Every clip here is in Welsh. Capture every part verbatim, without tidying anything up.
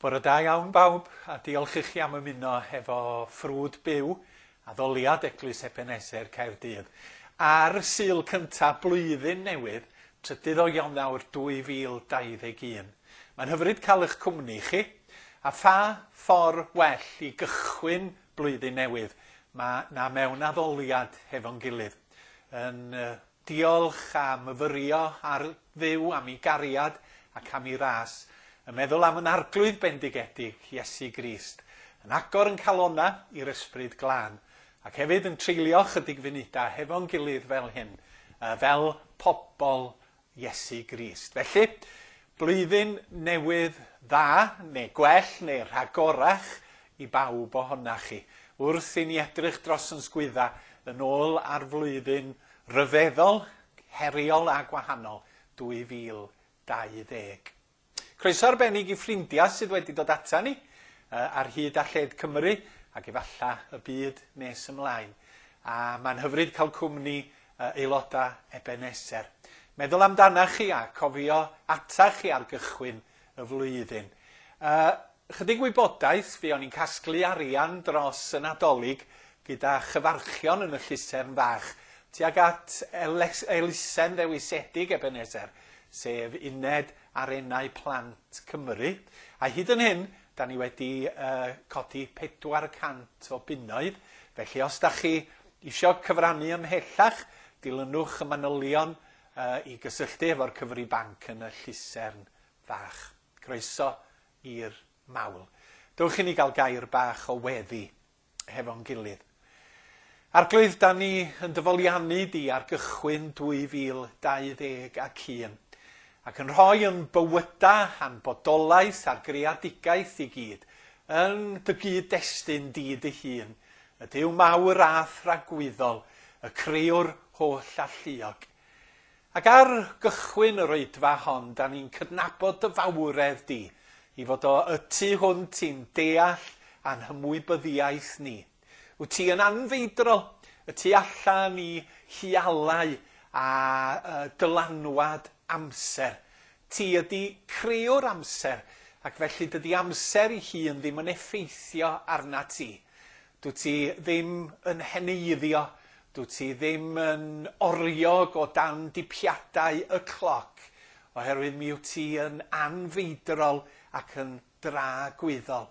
Bore da iawn bawb, a diolch i chi am ymuno efo ffrwd byw a ddoliad Eglwys Ebeneser Caerdydd. Ar Sul cyntaf blwyddyn newydd, trydydd o Ionawr dwy fil dau ddeg un. Mae'n hyfryd cael eich cwmni chi, a pha ffordd well i gychwyn blwyddyn newydd ma, na mewn addoliad hefo'n gilydd. Yn uh, diolch am yfyrio ar dduw, am ei gariad ac am ei ras, yn meddwl am yn arglwydd bendigedig Iesu Grist, yn agor yn calonna i'r ysbryd glân, ac hefyd yn treulio chydig funudau hefo'n gilydd fel hyn, uh, fel pobl Iesu Grist. Felly, blwyddyn newydd dda, neu gwell, neu rhagorach i bawb ohonach chi, wrth i ni edrych dros yn sgwydda yn ôl ar flwyddyn ryfeddol, heriol a gwahanol dwy fil dau ddeg. Croeso arbennig i ffrindiau sydd wedi dod ata ni uh, ar hyd a lled Cymru ac efalla y byd nes ymlaen. A mae'n hyfryd cael cwmni uh, aelodau Ebeneser. Meddwl amdanach chi a cofio atach chi ar gychwyn y flwyddyn. Uh, chydig wybodaeth, fi o'n i'n casglu arian dros y Nadolig gyda chyfarchion yn y Llusern Fach, tuag at elusen ddewisedig Ebeneser, sef uned Arenau Plant Cymru. A hyd yn hyn, da ni wedi uh, codi pedwar cant o bunnoedd. Felly, os da chi isio cyfrannu ymhellach, dilynwch y manylion uh, i gysylltu efo'r Cyfri Banc yn y Llusern Fach. Croeso i'r mawl. Dewch i ni gael gair bach o weddi hefo'n gilydd. Arglwydd, da ni yn dyfoliannu di ar gychwyn dwy fil dau ddeg ac un. Ac yn rhoi yn bywyda a'n bodolaeth a'r greadigaeth i gyd, yn dy gyd-destun di dy hun, y Duw mawr a thragwyddol, y crewr holl a lluog. Ac ar gychwyn yr oedfa hon, da ni'n cydnabod dy fawredd di, i fod o y tu hwnt i'n deall a'n hymwybyddiaeth ni. Wyt ti yn anfeidrol, y tu allan i hialau a uh, dylanwad amser. Ti ydi crew'r amser, ac felly dydi amser ei hun ddim yn effeithio arna ti. Dwyt ti ddim yn heneiddio, dwyt ti ddim yn oriog o dan dipiadau y cloc, oherwydd mi wyt ti yn anfeidrol ac yn dragwyddol.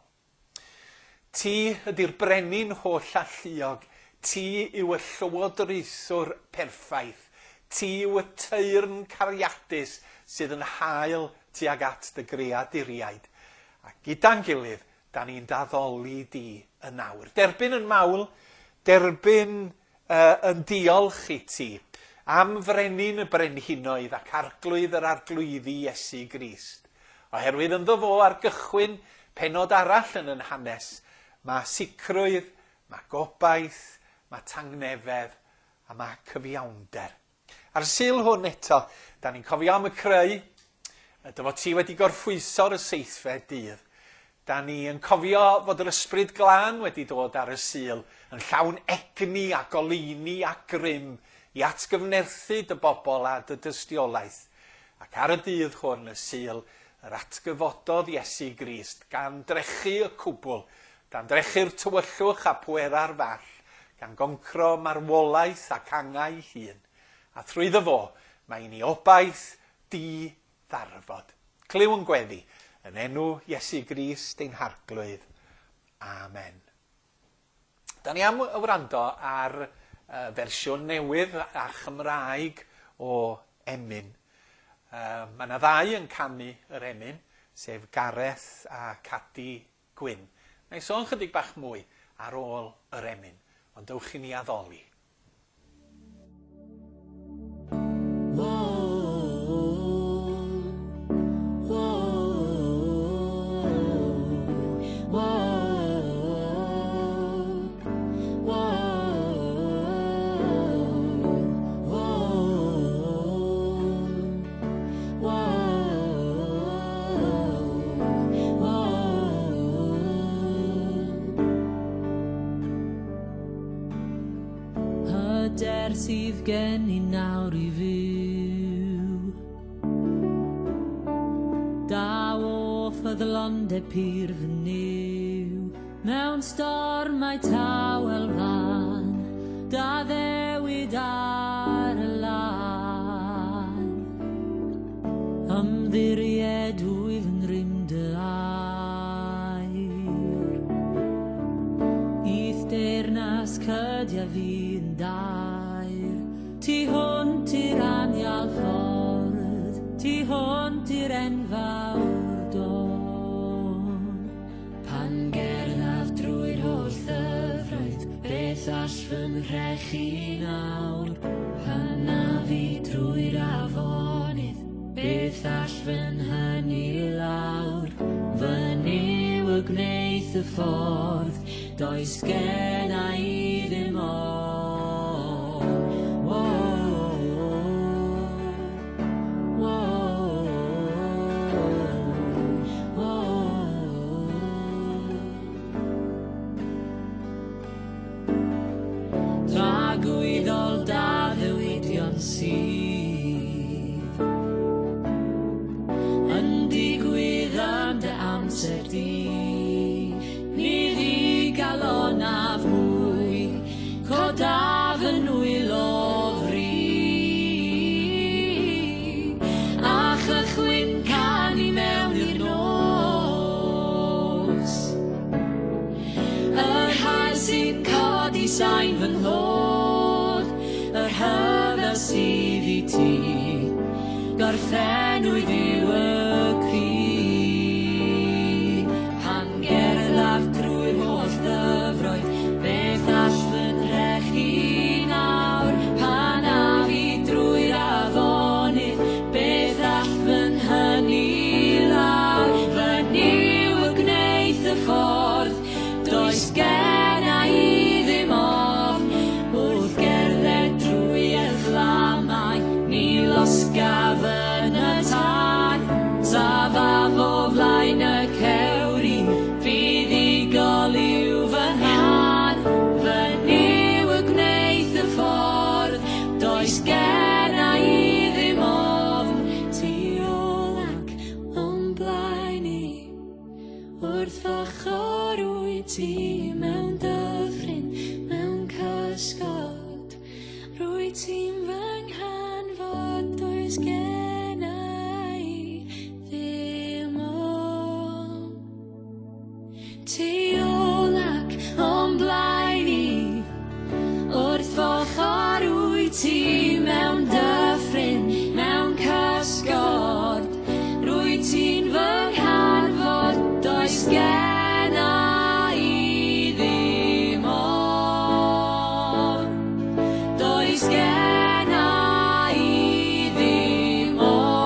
Ti ydi'r brenin holl a lluog, ti yw y llywodraethwr perffaith, ti yw y teyrn cariadus sydd yn hael tuag at dy greaduriaid. A gyda'n gilydd, da ni'n daddoli di yn nawr. Derbyn yn mawl, derbyn uh, yn diolch i ti am frenin y brenhinoedd ac arglwydd yr arglwyddi Iesu Grist. Oherwydd ynddo fo ar gychwyn penod arall yn yn hanes, mae sicrwydd, mae gobaith, mae tangnefedd a mae cyfiawnder. Ar Sul hwn eto, da ni'n cofio am y creu, dyfod ti wedi gorffwyso'r y seithfed dydd. Da ni'n cofio fod yr ysbryd glân wedi dod ar y Sul, yn llawn egni a goleuni a grym i atgyfnerthu dy bobl a dy dystiolaeth. Ac ar y dydd hwn y Sul, yr atgyfododd Iesu Grist, gan drechu y cwbl, gan drechu'r tywyllwch a pwera'r fall, gan goncro marwolaeth ac angau hun. A thrwy ddo, mae ni obaith di ddarfod. Cliw yn gweddi, yn enw Iesu Grist ein harglwydd. Amen. Da ni am wrando ar uh, fersiwn newydd a Chymraeg o Emyn. Uh, mae yna ddau yn canu yr Emyn, sef Gareth a Cadi Gwyn. Neu sôn chydig bach mwy ar ôl yr Emyn, ond dewch i ni addoli. Sydd gen i nawr i fyw, daw off y londe pyr fy niw, mewn stormau tawel fan, da ddewid ar y lan. Ymddiried wyf yn rym dy air, Ith deyrnas cydia fi yn dair, ti hwnt i'r anial ffordd, ti hwnt i'r enfawr don. Pan gerddaf drwy'r holl ddyfroedd, beth all fy mhrechu nawr? Pan a fi drwy'r afonydd, beth all fy hynny lawr? Fy niw y gwneith y ffordd, does genna i ddim o. Tragwyddol da ddewidion sydd yn digwydd am dy amser di, ni ddigalon a fwy, codaf yn wyl o fri, a chychwyn canu mewn i'r nos. Yr hael sy'n codi sain fy nhrod, yr hyfel sydd i ti, gorffenwyd yw y cri. Pan gerddaf drwy'r holl ddyfroedd, beth all fy nhrechu nawr? Pan a fi drwy'r afonydd, beth all fy hynny lawr? Fy niw y gwneith y ffordd, does genna i ddim ofn, wrth gerdded drwy y fflamau, ni losgaf yn y tân. Safaf o flaen y cewri, fuddugol yw fy nhan. Fy niw y gwneith y ffordd, does genna i ddim ofn. Tu ôl ac o'n blaen i, wrth fy chorwyd ti mewn dyffryn, mewn cysgod. Rwyt ti'n fy nghanfod, does genna i ddim ofn. Tu ôl ac o'n blaen i, wrth fy chorwyd ti mewn dyffryn, mewn cysgod. Rwyt ti'n fy nghanfod, does genna i ddim ofn. Does genna i ddim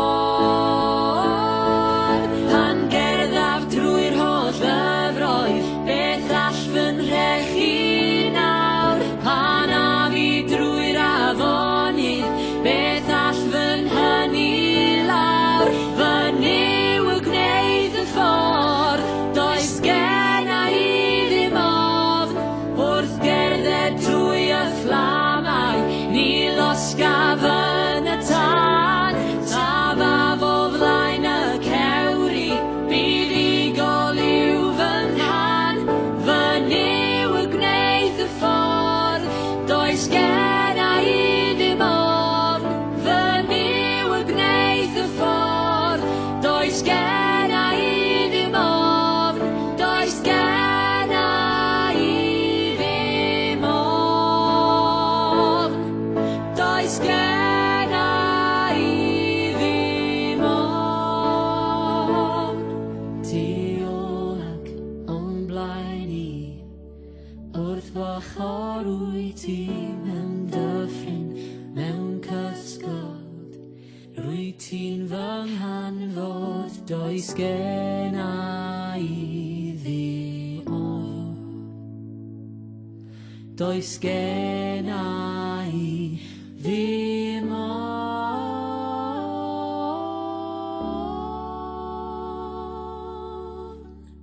ofn. Pan gerddaf drwy'r holl ddyfroedd, beth all fy nhrechu nawr? Pan a fi drwy'r afonydd, beth all fy hynny lawr? Fy niw y gwneith y ffordd, does genna i ddim ofn, wrth gerdded drwy y fflamau, ni losgaf yn y tân. Safaf o flaen y cewri, buddugol yw fy nhan. Fy niw y gwneith y ffordd, does genna i ddim ofn. Fy niw y gwneith y ffordd, does genna i ddim ofn. Does genna i ddim ofn. Does genna i ddim ofn. Tu ôl ac o'n blaen i, wrth fy chorwyd ti mewn dyffryn, mewn cysgod. Rwyt ti'n fy nghanfod, does genna i ddim ofn. Does genna i ddim ofn.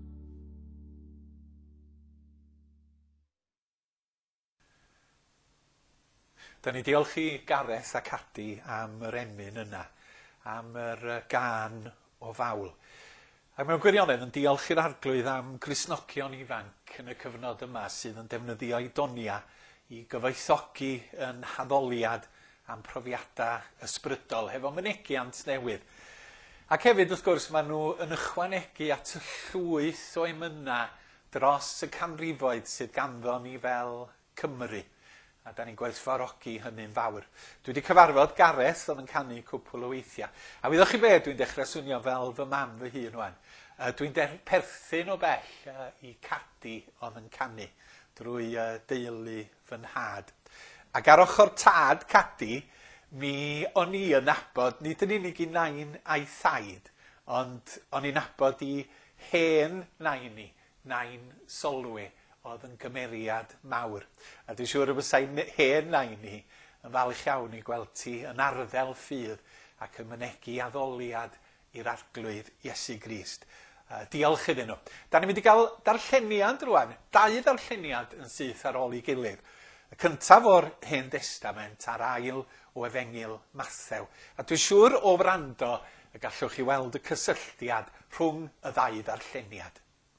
Da ni diolch i Gareth a Cadi am yr emyn yna, am yr yy gân o fawl. Ac mewn gwirionedd yn diolch i'r arglwydd am Gristnogion ifanc yn y cyfnod yma sydd yn defnyddio Idonia i gyfoethogi yn haddoliad am profiadau ysbrydol hefo mynegiant newydd. Ac hefyd, wrth gwrs, maen nhw yn ychwanegu at y llwyth o emynau dros y canrifoedd sydd ganddo ni fel Cymru. A da ni'n gwerthfawrogi hynny'n fawr. Dwi wedi cyfarfod Gareth oedd yn canu cwpl o weithiau. A wyddwch chi be, dwi'n dechrau swnio fel fy mam fy hun wan. Uh, dwi'n perthyn o bell uh, i Cadi oedd yn canu drwy uh, deulu fy nhad. Ac ar ochr tad Cadi, mi o'n i yn nabod, nid yn unig i nain a'i thaid, ond o'n i'n nabod i hen nain ni, nain Solwe, oedd yn gymeriad mawr. A dwi'n siŵr y bysai'n hen nain ni yn falch iawn i gweld ti yn arddel ffydd ac yn mynegu addoliad i'r arglwydd Iesu Grist. Uh, diolch iddyn nhw. Da ni'n mynd i gael darlleniad rwan, dau darlleniad yn syth ar ôl i gilydd. Y cyntaf o'r Hen Testament a'r ail o Efengil Mathew. A dwi'n siŵr o wrando y gallwch chi weld y cysylltiad rhwng y ddau darlleniad.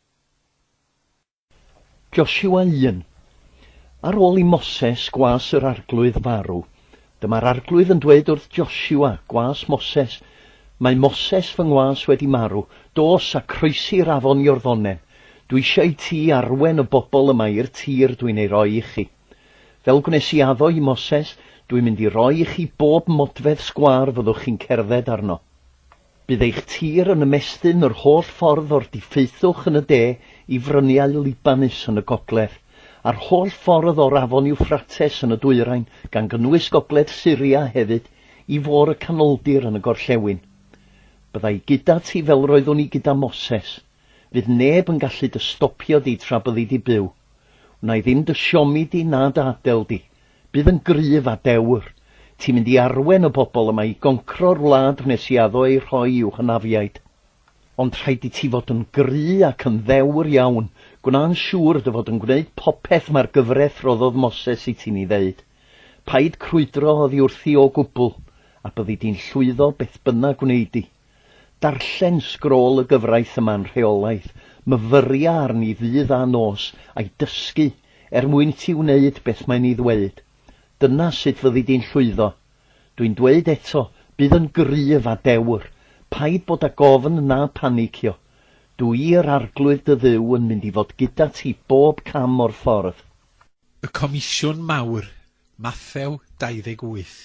Joshua un. Ar ôl i Moses gwas yr arglwydd farw, dyma'r arglwydd yn dweud wrth Joshua, gwas Moses, mae Moses fy ngwas wedi marw, dos a croesi'r afon Iorddonen. Dwi eisiau i ti arwen y bobl yma i'r tir dwi'n ei roi i chi. Fel gwnes i addo i Moses, dwi'n mynd i roi i chi bob modfedd sgwar fyddwch chi'n cerdded arno. Bydd eich tir yn ymestyn yr holl ffordd o'r diffeithwch yn y de i fryniau Libanus yn y gogledd, a'r holl ffordd o'r afon Eufrates yn y dwyrain, gan gynnwys gogledd Syria hefyd, i fôr y canoldir yn y gorllewin. Byddai gyda ti fel roeddwn i gyda Moses. Fydd neb yn gallu dy stopio di tra byddi di byw. Wna i ddim dy siomi di na dy adael di. Bydd yn gryf a dewr. Ti'n mynd i arwen y bobl yma i goncro'r wlad wnes i addo ei rhoi i'w hynafiaid. Ond rhaid i ti fod yn gry ac yn ddewr iawn, gwna'n siŵr dy fod yn gwneud popeth mae'r gyfraith roddodd Moses i ti'n ei ddeud. Paid crwydro oddi wrthi o gwbl, a byddi di'n llwyddo beth bynnag gwneud i. Darllen sgrôl y gyfraith yma'n rheolaidd, myfyria arni ddydd a nos, a'i dysgu, er mwyn ti wneud beth mae'n ei ddweud. Dyna sut fyddi di'n llwyddo. Dwi'n dweud eto, bydd yn gryf a dewr. Paid bod â gofn na panicio. Dwi'r arglwydd dy Dduw yn mynd i fod gyda ti bob cam o'r ffordd. Y Comisiwn Mawr, Mathew dau ddeg wyth.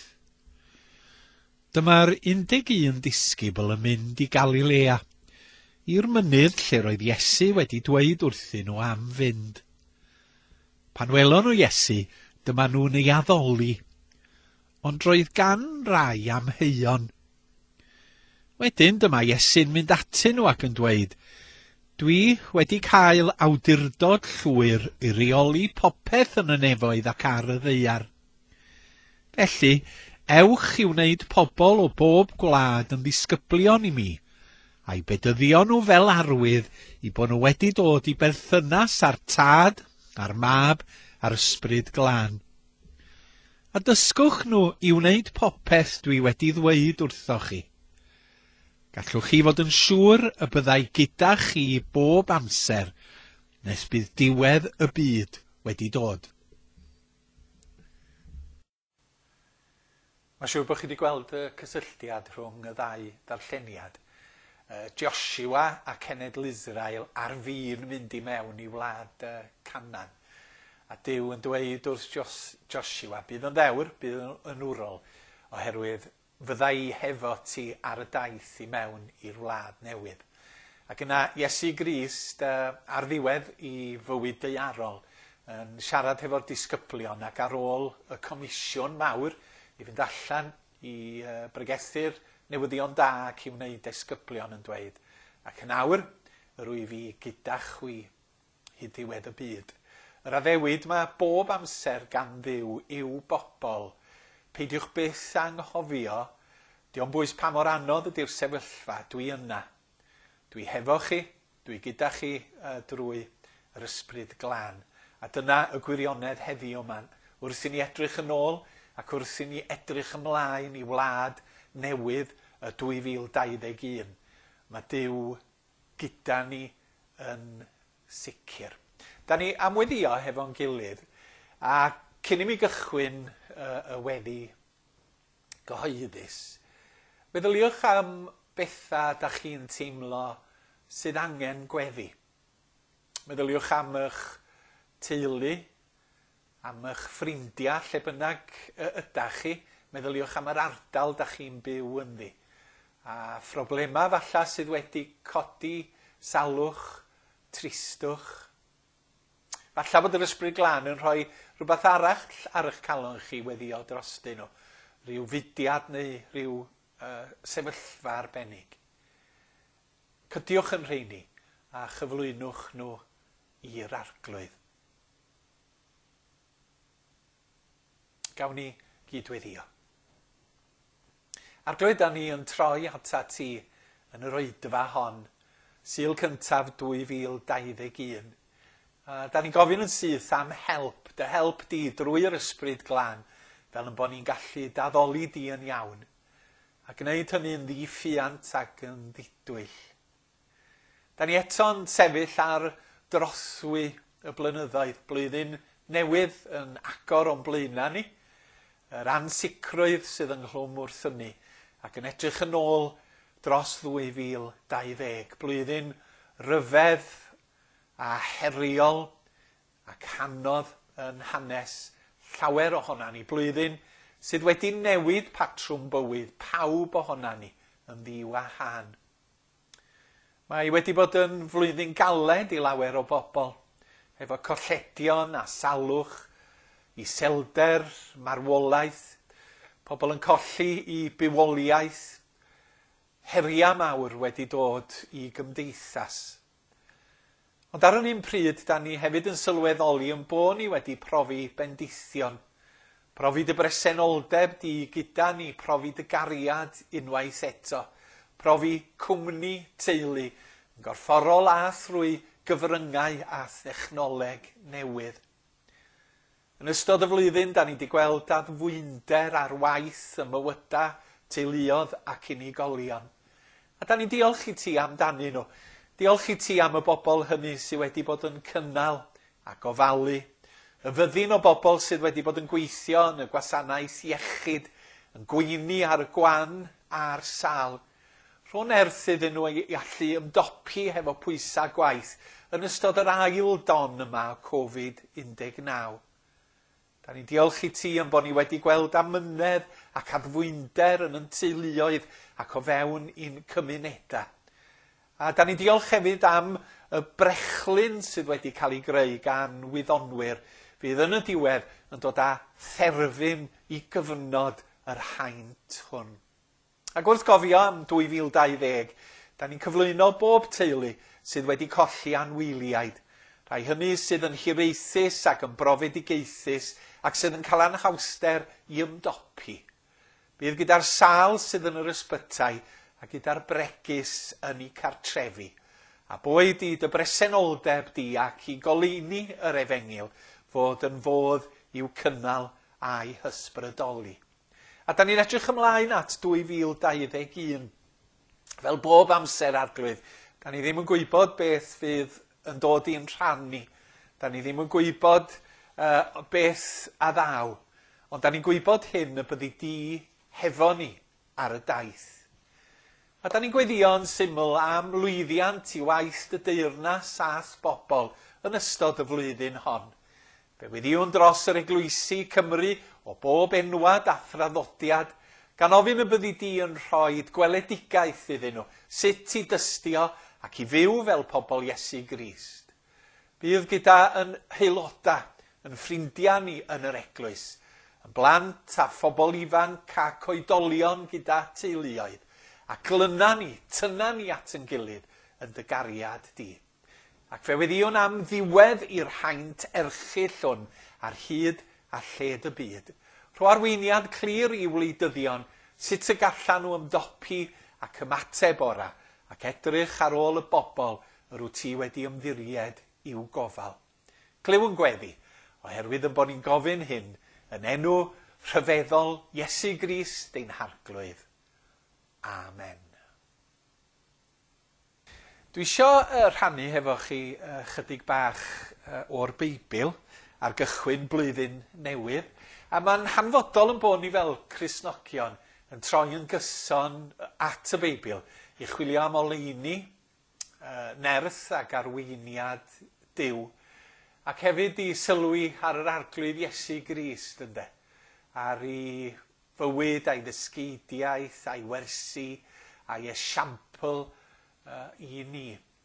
Dyma'r un deg un disgybl yn mynd i Galilea, i'r mynydd lle roedd Iesu wedi dweud wrthyn nhw am fynd. Pan welon nhw Iesu, dyma nhw'n ei addoli, ond roedd gan rai amheuon. Wedyn dyma Iesu'n mynd atyn nhw ac yn dweud, dwi wedi cael awdurdod llwyr i reoli popeth yn y nefoedd ac ar y ddaear. Felly, ewch i wneud pobl o bob gwlad yn ddisgyblion i mi, a'i bedyddio nhw fel arwydd i bod nhw wedi dod i berthynas ar tad, ar mab, ar ysbryd glân. A dysgwch nhw i wneud popeth dwi wedi ddweud wrthoch chi. Gallwch chi fod yn siŵr y byddai gyda chi bob amser, nes bydd diwedd y byd wedi dod. Mae'n siŵr bod chi wedi gweld y cysylltiad rhwng y ddau darlleniad. Uh, Joshua a cenedl Israel ar fin mynd i mewn i wlad uh, Canaan. A Duw yn dweud wrth Jos Joshua, bydd yn ddewr, bydd yn wrol, oherwydd fydda i hefo ti ar y daith i mewn i'r wlad newydd. Ac yna Iesu Grist uh, ar ddiwedd i fywyd deiarol yn siarad hefo'r disgyblion ac ar ôl y comisiwn mawr i fynd allan i uh, bregethu'r newyddion da ac i wneud disgyblion yn dweud. Ac yn awr, rwy fi gyda chwi hyd ddiwedd y byd. Yr addewid mae bob amser gan Dduw i'w bobl. Peidiwch byth anghofio, di o'n bwys pa mor anodd ydy'r sefyllfa, dwi yna. Dwi hefo chi, dwi gyda chi uh, drwy yr ysbryd glân. A dyna y gwirionedd heddiw yma. Wrth i ni edrych yn ôl ac wrth i ni edrych ymlaen i wlad newydd y dwy fil dau ddeg un. Mae Duw gyda ni yn sicr. Da ni amweddio hefo'n gilydd, a cyn i mi gychwyn uh, y weddi gyhoeddus, meddyliwch am bethau da chi'n teimlo sydd angen gweddi. Meddyliwch am eich teulu, am eich ffrindiau, lle bynnag ydach chi. Meddyliwch am yr ardal da chi'n byw ynddi. A phroblema falla sydd wedi codi, salwch, tristwch. Falla bod yr Ysbryd Glân yn rhoi rhywbeth arall ar eich calon chi weddio drostyn nhw. Rhyw fudiad neu rhyw uh, sefyllfa arbennig. Cydiwch yn rheini a chyflwynwch nhw i'r arglwydd. Gawn ni gydweddio. Arglwydd, da ni yn troi ata ti yn yr oedfa hon, Sul cyntaf dwy fil dau ddeg un. Uh, da ni'n gofyn yn syth am help, dy help di drwy'r Ysbryd Glân, fel yn bod ni'n gallu daddoli di yn iawn, a gwneud hynny'n ddiffiant ac yn ddidwyll. Da ni eto'n sefyll ar drothwy y blynyddoedd, blwyddyn newydd yn agor o'n blaena ni, yr ansicrwydd sydd ynghlwm wrth hynny, ac yn edrych yn ôl dros ddwy fil dau ddeg, blwyddyn ryfedd a heriol ac anodd yn hanes llawer ohona ni, blwyddyn sydd wedi newid patrwm bywyd pawb ohona ni yn ddiwahân. Mae wedi bod yn flwyddyn galed i lawer o bobl, efo colledion a salwch, iselder, marwolaeth, pobl yn colli i bywoliaeth, heria mawr wedi dod i gymdeithas. Ond ar yr un pryd, da ni hefyd yn sylweddoli yn bod ni wedi profi bendithion, profi dy bresenoldeb di gyda ni, profi dy gariad unwaith eto, profi cwmni teulu, yn gorfforol a thrwy gyfryngau a thechnoleg newydd. Yn ystod y flwyddyn, da ni wedi gweld addfwynder ar waith y mywydau, teuluodd ac unigolion. A da ni'n diolch i ti amdanyn nhw. Diolch i ti am y bobl hynny sydd wedi bod yn cynnal a gofalu. Y fyddin o bobl sydd wedi bod yn gweithio yn y gwasanaeth iechyd, yn gweini ar y gwan a'r sal. Rhwng erth iddyn nhw i allu ymdopi hefo pwysau gwaith yn ystod yr ail don yma o Covid un deg naw. Da ni'n diolch i ti am bod ni wedi gweld amynedd ac addfwynder yn yn teuluoedd ac o fewn i'n cymunedau. A da ni'n diolch hefyd am y brechlyn sydd wedi cael ei greu gan wyddonwyr, fydd yn y diwedd yn dod â therfyn i gyfnod yr haint hwn. Ac wrth gofio am dwy fil dau ddeg, da ni'n cyflwyno bob teulu sydd wedi colli anwyliaid. Rhai hynny sydd yn hiraethus ac yn brofedigaethus ac sydd yn cael anhawster i ymdopi. Bydd gyda'r sal sydd yn yr ysbytai a gyda'r bregus yn ei cartrefi. A boed i dy bresenoldeb di ac i goleuni yr efengil fod yn fodd i'w cynnal a'i hysbrydoli. A da ni'n edrych ymlaen at dwy fil dau ddeg un. Fel bob amser arglwydd, da ni ddim yn gwybod beth fydd yn dod i'n rhannu. Da ni ddim yn gwybod uh, beth a ddaw. Ond da ni'n gwybod hyn y byddi di hefo ni ar y daith. A da ni'n gweddio'n syml am lwyddiant i waith dy deyrnas ath bobl yn ystod y flwyddyn hon. Fe weddiwn dros yr Eglwysi Cymru o bob enwad a thraddodiad, gan ofyn y byddi di yn rhoi gweledigaeth iddyn nhw, sut i dystio ac i fyw fel pobl Iesu Grist. Bydd gyda yn haelodau, yn ffrindiau ni yn yr eglwys, yn blant a phobl ifanc a coedolion gyda teuluoedd, a glyna ni, tyna ni at yn gilydd yn dy gariad di. Ac fe weddiwn am ddiwedd i'r haint erchyll hwn ar hyd a lled y byd. Rho arweiniad clir i wleidyddion sut y gallan nhw ymdopi ac ymateb ora, ac edrych ar ôl y bobl yr wyt ti wedi ymddiried i'w gofal. Clyw yn gweddi, oherwydd yn bod ni'n gofyn hyn yn enw rhyfeddol Iesu Grist ein harglwydd. Amen. Dwi eisiau uh, rhannu hefo chi uh, chydig bach uh, o'r Beibl ar gychwyn blwyddyn newydd. A mae'n hanfodol yn bod ni fel Cristnogion yn troi yn gyson at y Beibl i chwilio am oleuni, uh, nerth ac arweiniad Duw, ac hefyd i sylwi ar yr arglwydd Iesu Grist, ynde, ar ei fywyd a'i ddysgidiaeth, a'i wersi, a'i esiampl uh, i ni.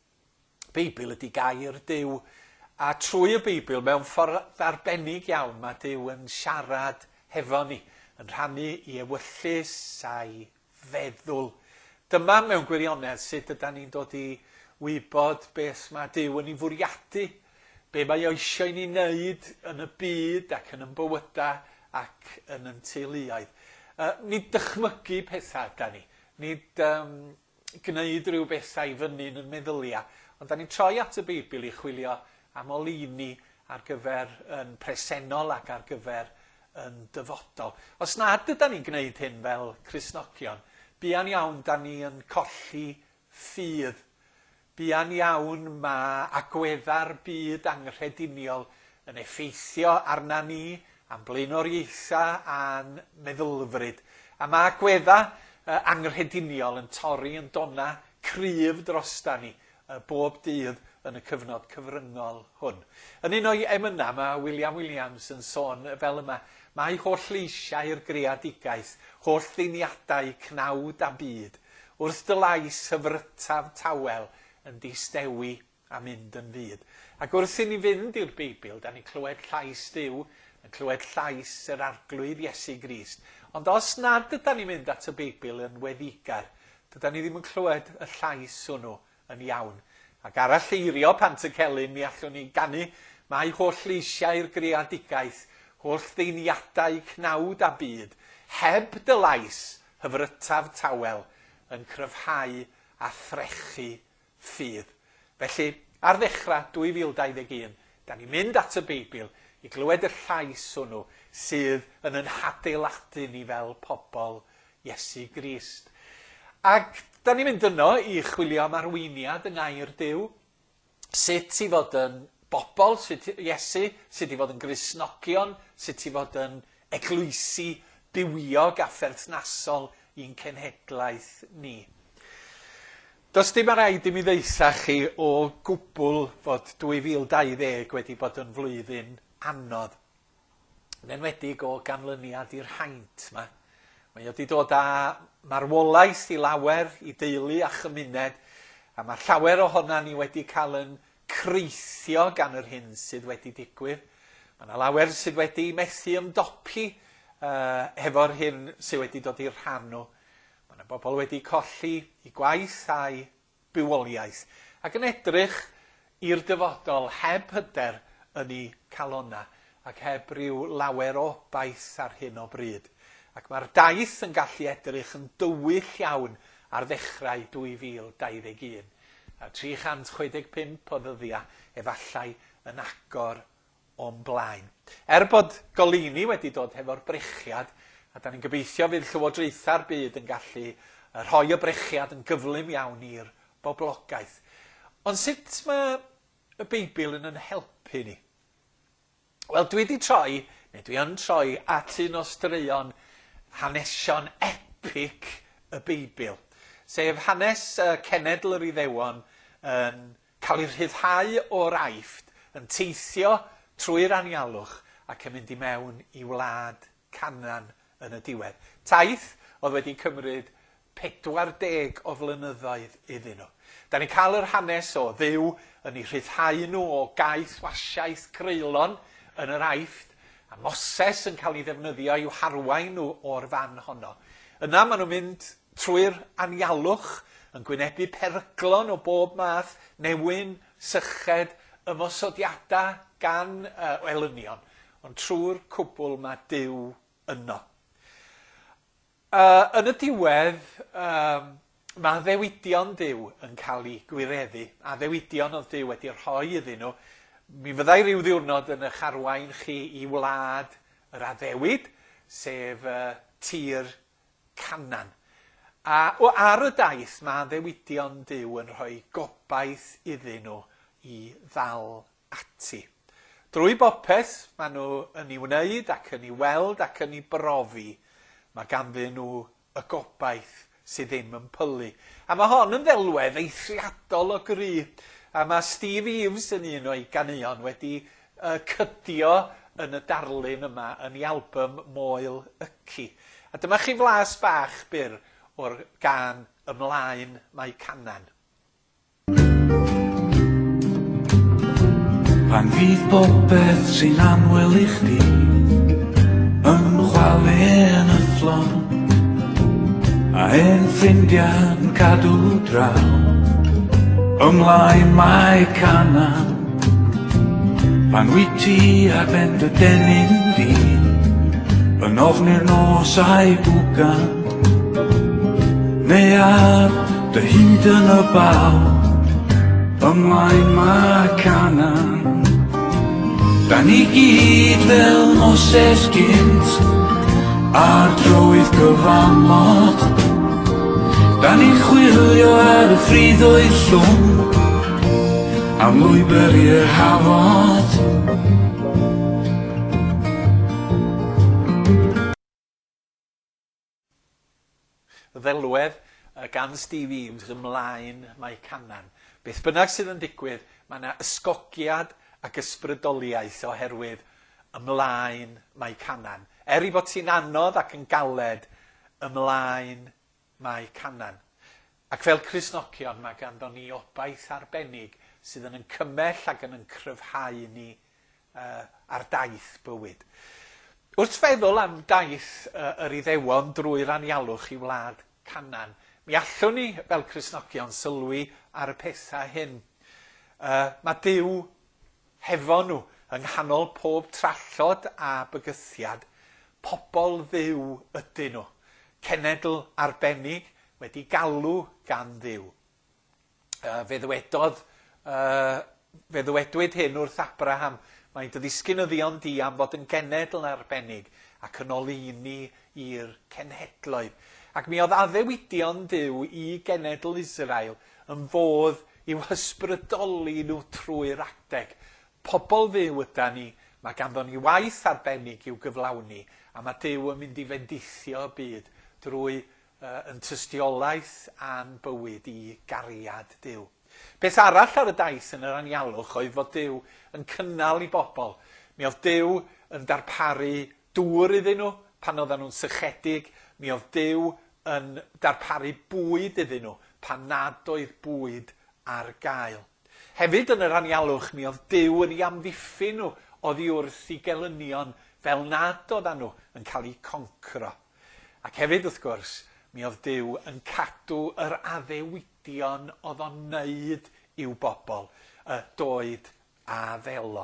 Beibl ydy gair Duw, a trwy y Beibl mewn ffordd arbennig iawn mae Duw yn siarad hefo ni, yn rhannu i ewyllus a'i feddwl. Dyma mewn gwirionedd sut ydym ni'n dod i wybod beth mae Duw yn ei fwriadu, be mae eisiau ni wneud yn y byd ac yn y bywydau ac yn ein teuluoedd. Uh, nid dychmygu pethau da ni, nid um, gwneud rhyw bethau i fyny'n yn meddyliau, ond da ni'n troi at y Beibl i chwilio am oleuni ar gyfer yn presennol ac ar gyfer yn dyfodol. Os nad ydym ni'n gwneud hyn fel Cristnogion, buan iawn da ni yn colli ffydd. Buan iawn mae agwedda'r byd anghrediniol yn effeithio arna ni am blaenoriaethau a'n meddylfryd. A mae agwedda uh, anghrediniol yn torri yn donna cryf drosta ni uh, bob dydd yn y cyfnod cyfryngol hwn. Yn un o'i emyna mae William Williams yn sôn fel yma, mae holl leisiau'r greadigaeth, holl ddiniadau cnawd a byd, wrth dy lais hyfrytaf tawel yn distewi a mynd yn fyd. Ac wrth i ni fynd i'r Beibl, da ni clywed llais Duw, yn clywed llais yr arglwydd Iesu Grist. Ond os nad ydym ni'n mynd at y Beibl yn weddigar, dydym ni ddim yn clywed y llais hwnnw yn iawn. Ac ar alleirio Pant y Celyn, mi allwn ni ganu, mae holl leisiau'r greadigaeth, holl ddeiniadau cnawd a byd, heb dy lais hyfrytaf tawel, yn cryfhau a threchu ffydd. Felly, ar ddechrau dwy fil dau ddeg un, da ni'n mynd at y Beibl i glywed y llais hwnnw sydd yn yn hadeiladu ni fel pobl Iesu Grist. Ac da ni'n mynd yno i chwilio am arweiniad yng ngair Duw, sut i fod yn bobl sut Iesu, sut i fod yn Gristnogion, sut i fod yn eglwysi bywiog a pherthnasol i'n cenhedlaeth ni. Does dim ar rhaid i mi ddeitha chi o gwbl fod dwy fil dau ddeg wedi bod yn flwyddyn anodd. Yn enwedig o ganlyniad i'r haint yma. Mae wedi dod â marwolaeth i lawer, i deulu a chymuned, a mae llawer ohona ni wedi cael yn creithio gan yr hyn sydd wedi digwydd. Mae yna lawer sydd wedi methu ymdopi uh, hefo'r hyn sydd wedi dod i'r rhan o. Mae yna bobl wedi colli i gwaith a'i bywoliaeth ac yn edrych i'r dyfodol heb hyder yn ei calonna ac heb ryw lawer o baith ar hyn o bryd. Ac mae'r daith yn gallu edrych yn dywyll iawn ar ddechrau dwy fil dau ddeg un. A tri chant chwe deg pump o ddyddiau efallai yn agor o'n blaen. Er bod goleuni wedi dod hefo'r brechiad, a da ni'n gobeithio fydd llywodraetha'r byd yn gallu rhoi y brechiad yn gyflym iawn i'r boblogaeth. Ond sut mae y Beibl yn yn helpu ni? Wel, dwi wedi troi, neu dwi yn troi at un o straeon hanesion epic y Beibl, sef hanes uh, cenedl yr Iddewon yn cael ei rhyddhau o'r Aifft, yn teithio trwy'r anialwch ac yn mynd i mewn i wlad Canan yn y diwedd. Taith oedd wedi cymryd pedwar deg o flynyddoedd iddyn nhw. Da ni'n cael yr hanes o Dduw yn ei rhyddhau nhw o gaeth wasiaeth creulon yn yr Aifft, a Moses yn cael ei ddefnyddio i'w harwain nhw o'r fan honno. Yna maen nhw'n mynd trwy'r anialwch yn gwynebu peryglon o bob math, newyn, syched, ymosodiadau gan uh, elynion, ond trwy'r cwbl mae Duw yno. Uh, yn y diwedd, um, mae ddewidion Duw yn cael ei gwireddu, a ddewidion oedd Duw wedi rhoi iddyn nhw. Mi fyddai ryw ddiwrnod yn eich arwain chi i wlad yr addewid, sef uh, tir Canan. A o, ar y daith mae ddewidion Duw yn rhoi gobaith iddyn nhw i ddal ati. Drwy bopeth maen nhw yn ei wneud ac yn ei weld ac yn ei brofi, mae ganddyn nhw y gobaith sydd ddim yn pylu. A mae hon yn ddelwedd eithriadol o gry. A mae Steve Eaves yn un o'i ganeuon wedi uh, cydio yn y darlun yma yn ei album Moel Yci. A dyma chi flas bach byr o'r gan Ymlaen Mae Canan. Pan fydd popeth sy'n anwyl i chdi yn chwalu yn y fflon, a ein ffrindiau'n cadw draw ymlaen mae canan. Pan wyt ti ar ben dy denyn di yn ofni'r nos a'i bwgan, neu ar dy hyd yn y baw ymlaen mae canan. Da ni gyd fel Moses gynt ar drywydd gyfamod, da ni'n chwilio ar y ffriddoedd llwm am lwybr i'r hafod. Ddelwedd gan Steve Eaves Ymlaen Mae Canan. Beth bynnag sydd yn digwydd, mae yna ysgogiad ac ysbrydoliaeth oherwydd ymlaen mae canan. Er i bod ti'n anodd ac yn galed, ymlaen mae canan. Ac fel Cristnogion mae ganddo ni obaith arbennig sydd yn yn cymell ac yn yn cryfhau ni uh, ar daith bywyd. Wrth feddwl am daith uh, yr Iddewon drwy'r anialwch i wlad Canan, mi allwn ni fel Cristnogion sylwi ar y pethau hyn. Uh, mae Duw hefo nhw yng nghanol pob trallod a bygythiad, pobol dduw ydyn nhw, cenedl arbennig wedi galw gan Dduw. Uh, fe ddwedodd, uh, fe ddwedwyd hyn wrth Abraham, mae'n ddisgyn y ddion di am fod yn genedl arbennig ac yn oleuni i'r cenhedloedd. Ac mi oedd addewidion Dduw i genedl Israel yn fodd i'w hysbrydoli nhw trwy'r adeg. Pobol Dduw yda ni, mae ganddo ni waith arbennig i'w gyflawni, a mae Duw yn mynd i fendithio y byd drwy uh, yn tystiolaeth a'n bywyd i gariad Duw. Beth arall ar y daith yn yr anialwch oedd fod Duw yn cynnal i bobl. Mi oedd Duw yn darparu dŵr iddyn nhw pan oedden nhw'n sychedig, mi oedd Duw yn darparu bwyd iddyn nhw pan nad oedd bwyd ar gael. Hefyd yn yr anialwch mi oedd Duw yn ei amddiffyn nhw oddi wrth i gelynion fel nad oedden nhw yn cael eu concro. Ac hefyd wrth gwrs mi oedd Duw yn cadw yr addewidion oedd o'n wneud i'w bobl, y doed a ddelo.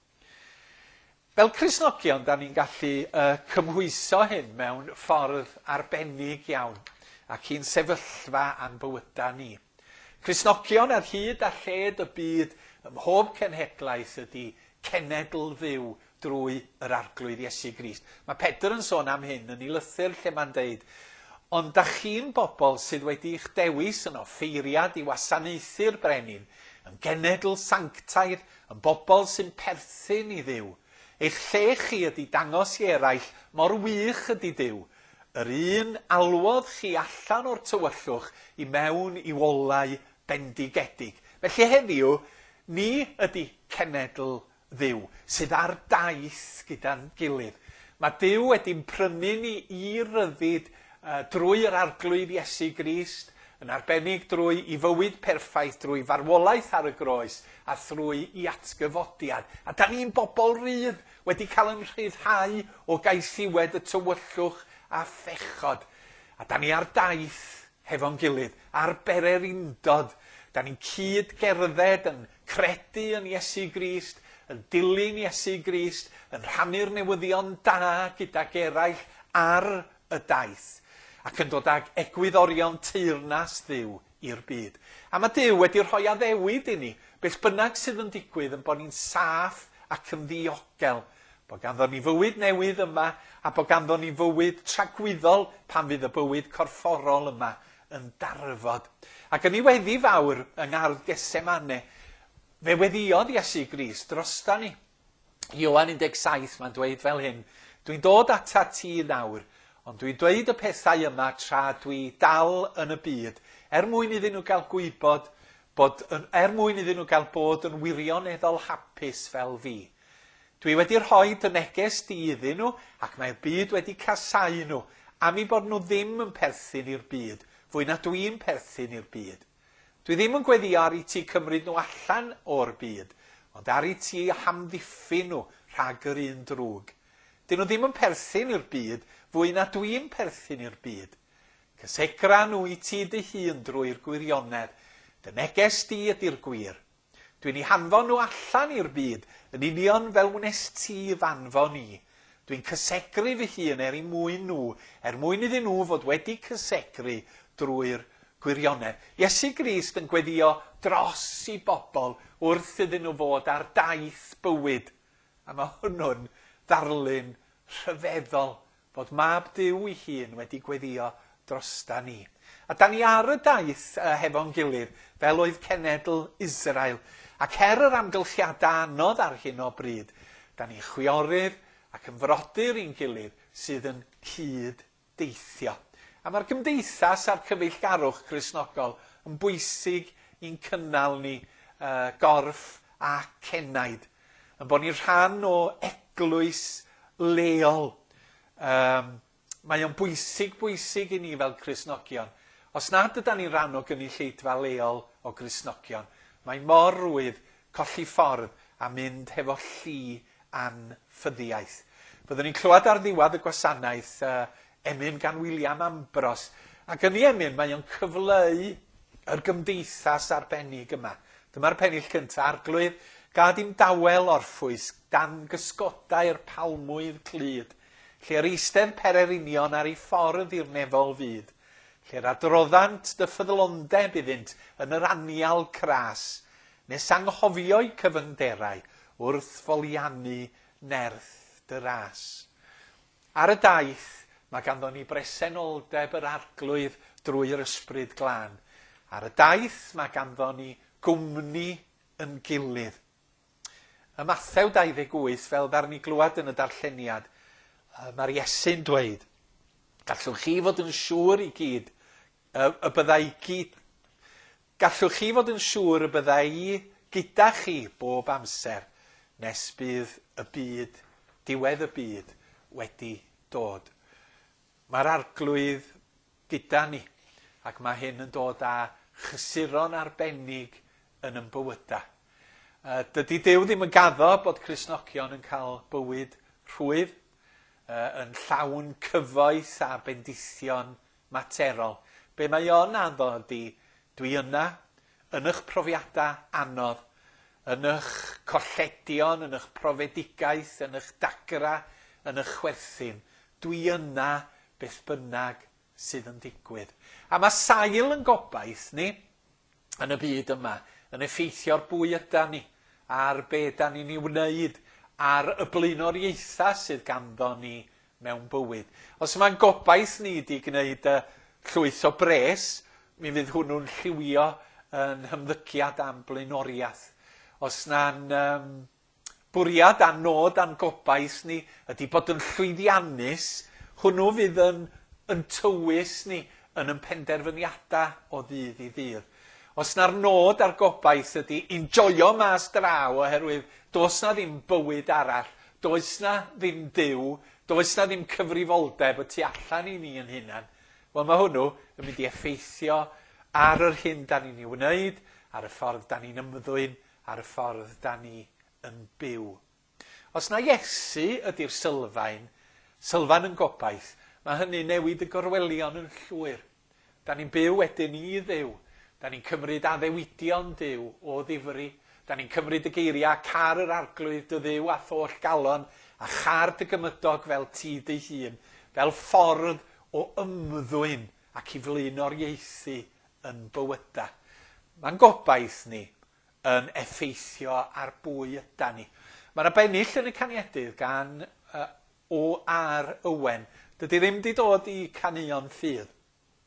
Fel Cristnogion, da ni'n gallu uh, cymhwyso hyn mewn ffordd arbennig iawn ac un sefyllfa a'n bywyda ni. Cristnogion ar hyd a lled y byd ym mhob cenhedlaeth ydy cenedl Dduw drwy yr arglwydd Iesu Grist. Mae Pedr yn sôn am hyn yn ei lythyr lle mae'n deud, ond da chi'n bobl sydd wedi eich dewis yn offeiriad i wasanaethu'r brenin, yn genedl sanctaidd, yn bobl sy'n perthyn i Dduw. Eich lle chi ydy dangos i eraill mor wych ydy Duw, yr un alwodd chi allan o'r tywyllwch i mewn i wolau bendigedig. Felly heddiw, ni ydy cenedl Dduw, sydd ar daith gyda'n gilydd. Mae Duw wedi'n prynu ni i ryddid uh, drwy'r arglwydd Iesu Grist, yn arbennig drwy i fywyd perffaith, drwy farwolaeth ar y groes, a drwy i atgyfodiad. A da ni'n bobl rydd wedi cael yn rhyddhau o gaethiwed y tywyllwch a phechod. A da ni ar daith hefo'n gilydd, ar berer undod. Da ni'n cyd gerdded yn credu yn Iesu Grist, yn dilyn Iesu Grist, yn rhannu'r newyddion da gydag eraill ar y daith, ac yn dod ag egwyddorion teyrnas Dduw i'r byd. A mae Duw wedi rhoi addewid i ni, beth bynnag sydd yn digwydd yn bod ni'n saff ac yn ddiogel, bod ganddo ni fywyd newydd yma, a bod ganddo ni fywyd tragwyddol pan fydd y bywyd corfforol yma yn darfod. Ac yn ei weddi fawr yng ngardd Getsemane, fe weddiodd Iesu Grist drostan ni. Ioan un deg saith mae'n dweud fel hyn, dwi'n dod ata ti nawr, ond dwi'n dweud y pethau yma tra dwi dal yn y byd, er mwyn iddyn nhw gael gwybod, bod, er mwyn iddyn nhw gael bod yn wirioneddol hapus fel fi. Dwi wedi rhoi dy neges di iddyn nhw, ac mae'r byd wedi casau nhw, am ei bod nhw ddim yn perthyn i'r byd, fwy na dwi'n perthyn i'r byd. Dwi ddim yn gweddio ar i ti cymryd nhw allan o'r byd, ond ar i ti hamddiffyn nhw rhag yr un drwg. Dyn nhw ddim yn perthyn i'r byd, fwy na dwi'n perthyn i'r byd. Cysegra nhw i ti dy hun drwy'r gwirionedd, dy neges di ydy'r gwir. Dwi'n ei hanfon nhw allan i'r byd, yn union fel wnes ti fanfon ni. Dwi'n cysegru fy hun er i mwyn nhw, er mwyn iddyn nhw fod wedi cysegru drwy'r gwirionedd. Iesu Grist yn gweddio dros i bobl wrth iddyn nhw fod ar daith bywyd. A mae hwnnw'n ddarlun rhyfeddol bod mab Duw ei hun wedi gweddio drosta ni. A da ni ar y daith uh, hefo'n gilydd fel oedd cenedl Israel. Ac er yr amgylchiadau anodd ar hyn o bryd, da ni chwiorydd ac yn frodyr i'n gilydd sydd yn cyd deithio. A mae'r gymdeithas a'r cyfeillgarwch Cristnogol yn bwysig i'n cynnal ni uh, gorff a cenaid. Yn bod ni'n rhan o eglwys leol. Um, mae o'n bwysig, bwysig i ni fel Cristnogion. Os nad ydyn ni'n rhan o gynulleidfa leol o Cristnogion, mae mor rwydd colli ffordd a mynd hefo lli anffyddiaeth. Byddwn ni'n clywed ar ddiwedd y gwasanaeth uh, emyn gan William Ambros, ac yn ei emyn mae o'n cyfleu yr gymdeithas arbennig yma. Dyma'r pennill cyntaf, arglwydd, gad i'm dawel orffwys dan gysgodau'r palmwydd clud, lle'r eistedd pererinion ar ei ffordd i'r nefol fyd, lle'r adroddant dy ffyddlondeb iddynt yn yr anial cras, nes anghofio'i cyfynderau wrth foliannu nerth dy ras. Ar y daith, mae ganddo ni bresenoldeb yr arglwydd drwy'r ysbryd glân. Ar y daith, mae ganddo ni gwmni yn gilydd. Y Mathew dau ddeg wyth, fel ddar ni glwad yn y darlleniad, mae'r Iesu'n dweud, gallwch chi fod yn siŵr i gyd, y, y byddai gyd, gallwch chi fod yn siŵr y byddai gyda chi bob amser, nes bydd y byd, diwedd y byd, wedi dod. Mae'r arglwydd gyda ni, ac mae hyn yn dod â chysuron arbennig yn yn bywyda. Uh, dydy Duw ddim yn gaddo bod Cristnogion yn cael bywyd rhwydd, uh, yn llawn cyfoeth a bendithion materol. Be mae o'n addo ydy, dwi yna, yn eich profiadau anodd, yn eich colledion, yn eich profedigaeth, yn eich dagra, yn eich chwerthin. Dwi yna beth bynnag sydd yn digwydd. A mae sail yn gobaith ni yn y byd yma, yn effeithio'r bwy yda ni, ar be da ni'n ei wneud, ar y blaenoriaetha sydd ganddo ni mewn bywyd. Os mae'n gobaith ni wedi gwneud y llwyth o bres, mi fydd hwnnw'n lliwio yn hymddygiad am blaenoriaeth. Os na'n um, bwriad a nod a'n gobaith ni ydy bod yn llwyddiannus, hwnnw fydd yn, yn tywys ni yn yn penderfyniadau o ddydd i ddydd. Os na'r nod a'r gobaith ydy enjoyo mas draw oherwydd does na ddim bywyd arall, does na ddim Duw, does na ddim cyfrifoldeb y tu allan i ni yn hunan, wel mae hwnnw yn mynd i effeithio ar yr hyn da ni'n ei wneud, ar y ffordd da ni'n ymddwyn, ar y ffordd da ni yn byw. Os na Iesu ydy'r sylfaen, sylfaen yn gobaith, mae hynny newid y gorwelion yn llwyr. Da ni'n byw wedyn i Dduw. Da ni'n cymryd addewidion Duw o ddifri. Da ni'n cymryd y geiriau car yr arglwydd dy Dduw a tholl galon a char dy gymydog fel ti dy hun, fel ffordd o ymddwyn ac i flaenoriaethu yn bywyda. Mae'n gobaith ni yn effeithio ar bwy yda ni. Mae'n bennill yn y caniadydd gan uh, o ar Ywen. Dydy ddim di dod i canuon ffydd.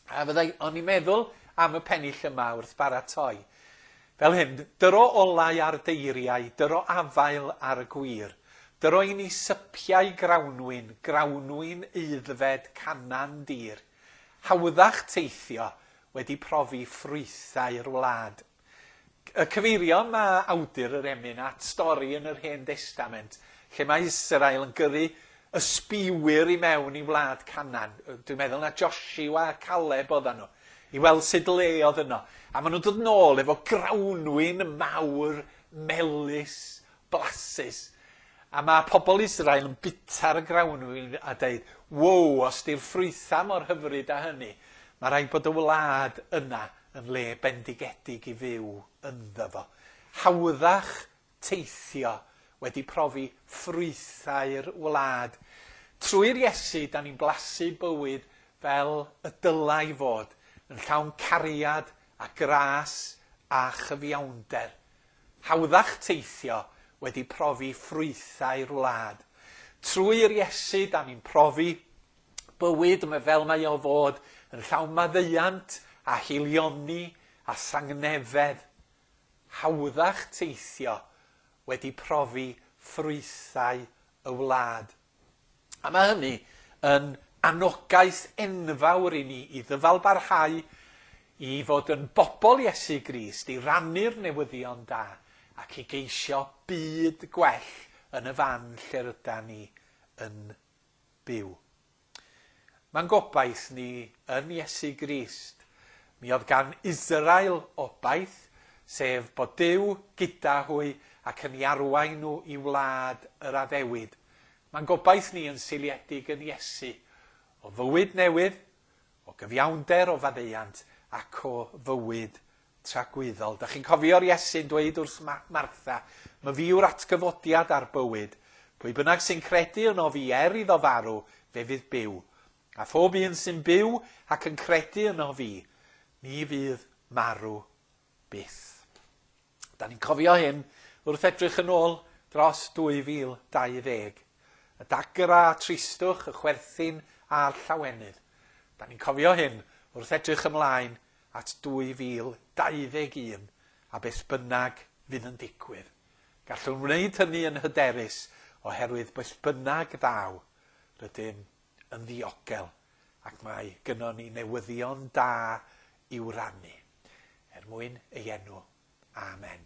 A fyddai, o'n i'n meddwl am y pennill yma wrth baratoi. Fel hyn, dyro olau ar deiriau, dyro afael ar y gwir. Dyro i ni sypiau grawnwyn, grawnwyn eiddfed canan dir. Hawddach teithio wedi profi ffrwythau'r wlad. Y cyfeirion mae awdur yr emyn at stori yn yr Hen Testament, lle mae Israel yn gyrru ysbiwyr i mewn i wlad Canan. Dwi'n meddwl na Joshua a Caleb oedd nhw, i weld sut le oedd yno. A maen nhw'n dod nôl efo grawnwyn mawr, melys, blasus. A mae pobl Israel yn bita'r grawnwyn a dweud, wow, os di'r ffrwytha mor hyfryd a hynny, mae rhaid bod y wlad yna yn le bendigedig i fyw ynddo fo. Hawddach teithio wedi profi ffrwythau'r wlad. Trwy'r Iesu, da ni'n blasu bywyd fel y dylai fod, yn llawn cariad a gras a chyfiawnder. Hawddach teithio wedi profi ffrwythau'r wlad. Trwy'r Iesu, da ni'n profi bywyd yma fel mae o fod, yn llawn maddeuant a hilioni a sangnefedd. Hawddach teithio wedi profi ffrwythau y wlad. A mae hynny yn anogaeth enfawr i ni i ddyfalbarhau i fod yn bobl Iesu Grist, i rannu'r newyddion da ac i geisio byd gwell yn y fan lle rydyn ni yn byw. Mae'n gobaith ni yn Iesu Grist. Mi oedd gan Israel obaith, sef bod Duw gyda hwy ac yn ei arwain nhw i wlad yr addewid. Mae'n gobaith ni yn seiliedig yn Iesu, o fywyd newydd, o gyfiawnder o faddeuant ac o fywyd tragwyddol. Da chi'n cofio'r Iesu'n dweud wrth Martha, mae fi yw'r atgyfodiad ar bywyd, pwy bynnag sy'n credu yno fi er iddo farw, fe fydd byw. A phob un sy'n byw ac yn credu yno fi, ni fydd marw byth. Da ni'n cofio hyn wrth edrych yn ôl dros dwy fil dau ddeg. Y dagra a tristwch, y chwerthin a'r llawenydd. Da ni'n cofio hyn wrth edrych ymlaen at dwy fil dau ddeg un a beth bynnag fydd yn digwydd. Gallwn wneud hynny yn hyderus oherwydd beth bynnag ddaw rydym yn ddiogel ac mae gynnon ni newyddion da i'w rannu. Er mwyn ei enw. Amen.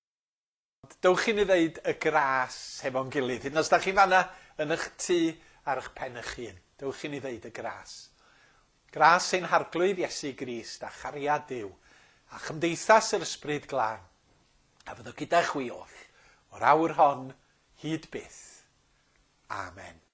Dewch i ni ddeud y gras hefo'n gilydd. Hyd yn oes da chi fanna yn eich tŷ ar eich pen eich hun. Dewch i ni ddeud y gras. Gras ein harglwydd Iesu Grist a chariad Duw a chymdeithas yr ysbryd glân. A fyddo gyda chwi oll o'r awr hon hyd byth. Amen.